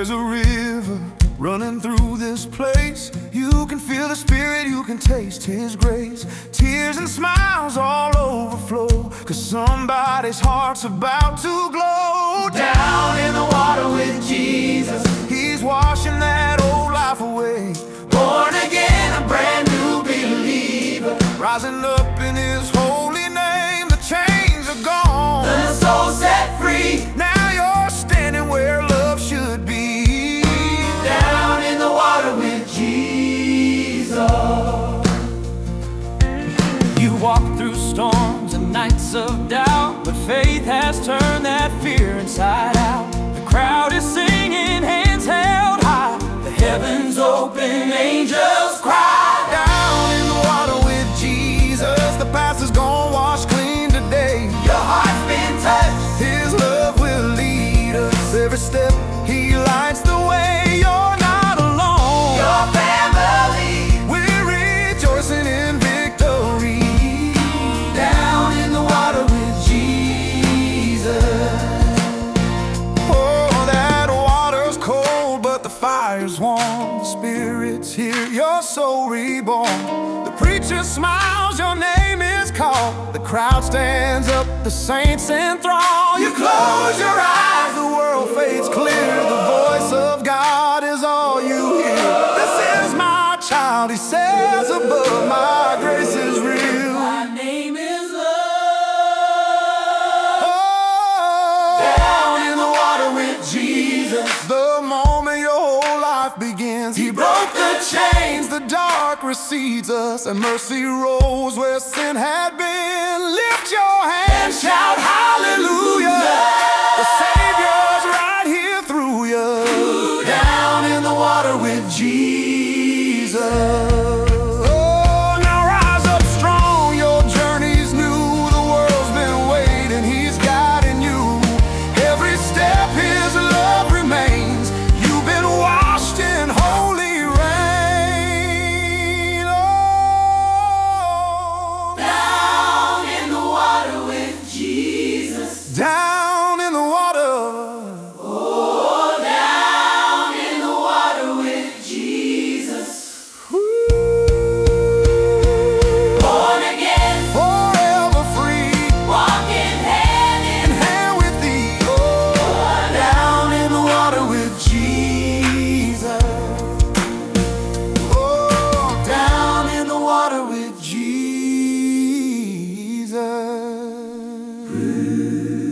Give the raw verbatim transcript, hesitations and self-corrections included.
There's a river running through this place. You can feel the Spirit, you can taste His grace. Tears and smiles all overflow, 'cause somebody's heart's about to glow. Down in the water with Jesus, He's washing that old life away. born again, a brand new believer. Rising up in His holy name, the chains are gone. The soul set free. Now you're standing where love should be. Down in the water with Jesus. You walk through storms and nights of doubt, but faith has turned that fear inside out. The crowd is singing, hands held high. The heavens open, angels cry. Down in the water with Jesus, the past is gone, washed clean today. Your heart's been touched. His love will lead us every step. He lights the way. You're not alone. Your family. We're rejoicing in victory. Down in the water with Jesus. Oh, that water's cold, but the fire's warm. The Spirit's here, your soul reborn. The preacher smiles, your name is called. The crowd stands up, the saints enthrall. You close your eyes, the world fades clear. The voice of God is all you hear. This is my child, He says above. My grace is real. My name is love. Oh, Down in the water with Jesus. the moment your whole life begins, He broke the chains, the dark recedes us, and mercy rolls where sin had been. Lift your hands, shout hallelujah. The Savior's right here through you. Down in the water with Jesus. Oh, now rise up strong, your journey's new. The world's been waiting, He's guiding you. Every step His love remains. You've been washed in holy rain. Oh, Down in the water with Jesus. down in the water. Oh, down in the water with Jesus. Born again, Forever free, walking hand in hand with Thee. Oh, down in the water with Jesus. Oh, down in the water with Jesus.